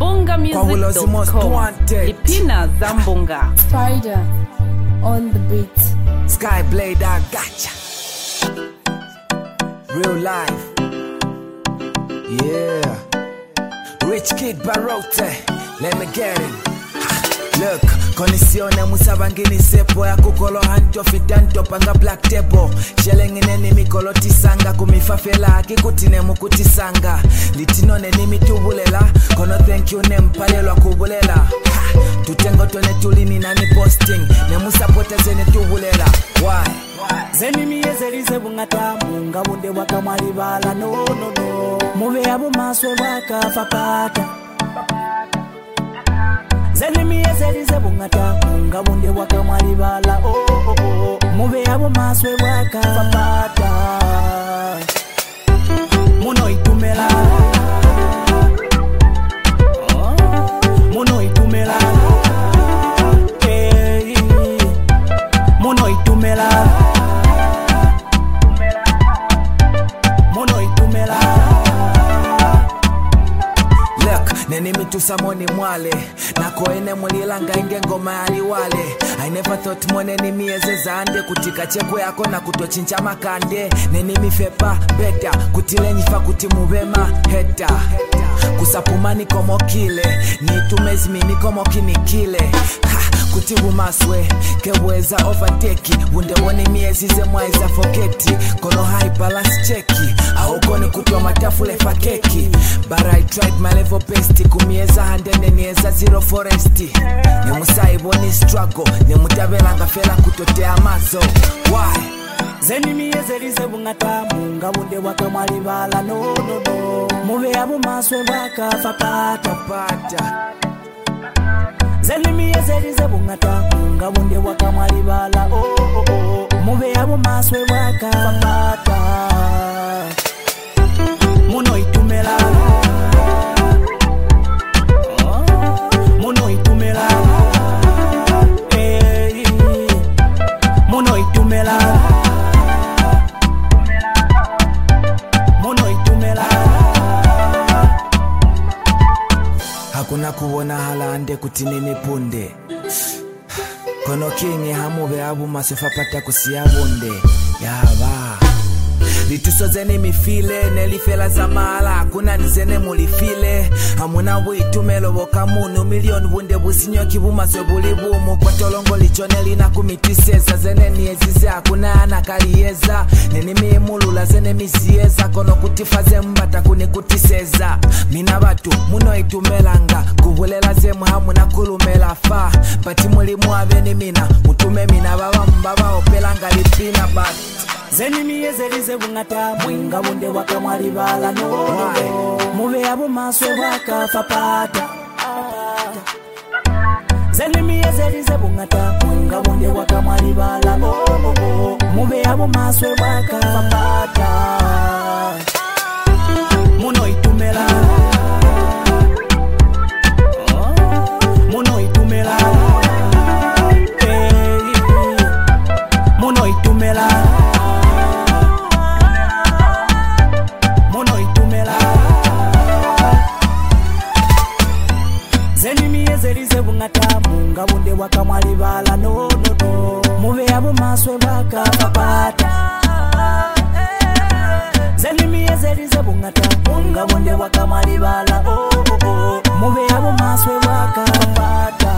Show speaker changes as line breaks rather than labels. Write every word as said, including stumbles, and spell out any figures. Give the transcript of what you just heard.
Mbonga Music dot com. Ipina Zambonga.
Spider on the beat.
Skyblade, I gotcha. Real life. Yeah. Rich Kid Barote. Let me get it. Look, konisione musabangini sepo ya kukolo hanto fitanto panga black table. Shelengine ni mikolo tisanga kumifafela kikutine mukutisanga. Litinone ni mitubulela, kono thank you ne mpalelwa kubulela. Tutengo tone tulini nani posting, ne musapota zene tubulela. Why?
Zeni miyezelize bungata munga bunde waka malibala no no no. Mube yabu maswe waka fapata. Zeni miyezelize bungata munga bunde waka malibala oh oh oh. Mube yabu maswe waka fapata. Muno itumela. Muno itumela. Hey. Muno itumela.
Neni mitu samoni mwale Nako ene mulilanga inge ngoma yali wale I never thought mwone ni mieze zande Kutika cheko yako na kutochincha makande Neni mifepa beta Kutile nyifa kutimubema heta Kusapumani komo kile Nitumezmi ni komo kinikile Ha kutibu maswe Keweza overtake Wunde wone miezi ze mwaiza foketi Kono high balance cheki Aukoni kutua matafule fakeki But I tried my level best Kumieza handene nieza zero foresti Nemusai boni struggle Nemutabelanga fela kutotea mazo Why?
Zeni miyezelize bungata munga bunde waka malibala no no no. Mube yabu maswe waka fapata pata. Zeni miyezelize bungata munga bunde waka malibala oh oh oh. Mube yabu maswe waka fapata. Muno itumela. Muno itumela. Hey. Muno itumela. Muno itumela.
Hakuna kuona halande kutinini punde Kono kingi hamube abu masofa pata kusiyabunde Yaba Lituso zene mifile Nelifela zamala Kuna nizene mulifile Hamuna witumelo boka munu Milion bunde businyo kibuma swebuli bumu Kwa tolongo lichoneli na kumitiseza Zene niezize hakuna anakaliyeza Neni miimulula zene mizieza Kono kutifaze mbata kuni kutiseza Mina batu muno itumelanga Kubulela zemu hamuna kulumela fa Bati muli muaveni mina Mutume mina baba mbaba opelanga lipina bat
Zeni miyezelize bungata mwinga bunde waka malibala no no. Mube yabu maswe waka fapata. Zeni miyezelize bungata mwinga bunde waka malibala oh oh oh. Mube yabu maswe waka fapata. Muno itumela. Muno itumela. Hey. Muno itumela. Zeni miyezelize bungata munga bunde waka malibala no no no. Mube yabu maswe waka fapata. Zeni miyezelize bungata munga bunde waka malibala oh oh oh. Mube yabu maswe waka fapata.